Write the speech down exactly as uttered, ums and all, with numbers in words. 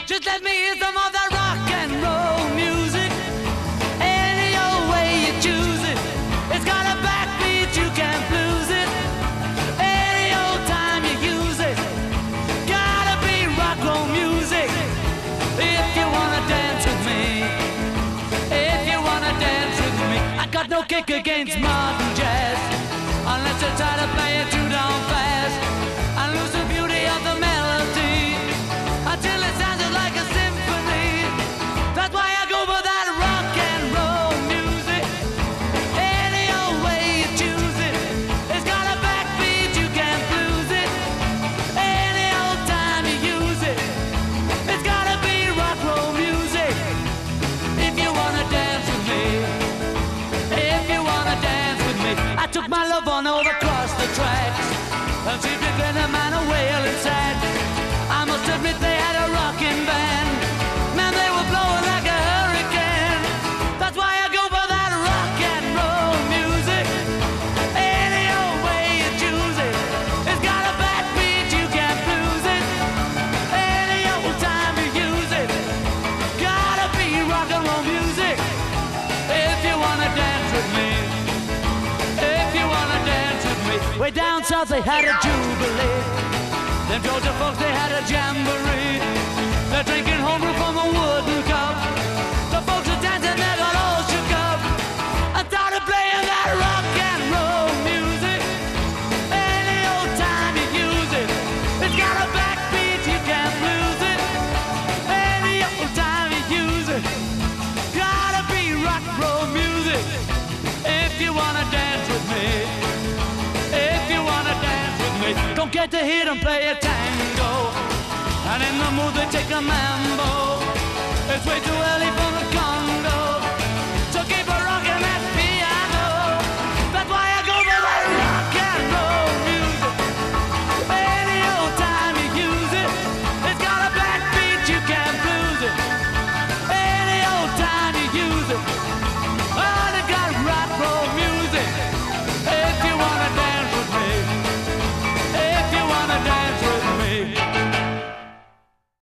Just let me hear some of that rock and roll music. Any old way you choose it. It's got a backbeat, you can't lose it. Any old time you use it. Gotta be rock roll music. If you wanna dance with me. If you wanna dance with me. I got no kick against modern jazz. Unless you try to play it too down fast. I lose the beauty of the melody. Until it sounds like a symphony. That's why I go for that rock and roll music. Any old way you choose it. It's got a backbeat, you can't lose it. Any old time you use it. It's gotta be rock roll music. If you wanna dance with me. If you wanna dance with me. I took my love on over across the tracks. And see if you get a man a wailing sad. I must admit they had a rocking band. Man, they were blowing like a hurricane. That's why I go for that rock and roll music. Any old way you choose it. It's got a backbeat, you can't lose it. Any old time you use it. Gotta be rock and roll music. If you wanna dance with me. If you wanna dance with me. Way down south they had a jubilee. Them Georgia folks, they had a jamboree. They're drinking homebrew from a wooden cup. The folks are dancing, they got all shook up. I started playing that rock and roll music. Any old time you use it. It's got a backbeat, you can't lose it. Any old time you use it. Gotta be rock roll music. If you wanna dance with me. If you wanna dance with me. Don't get to hear them play a tango. And in the mood they take a mambo. It's way too early for the Congo.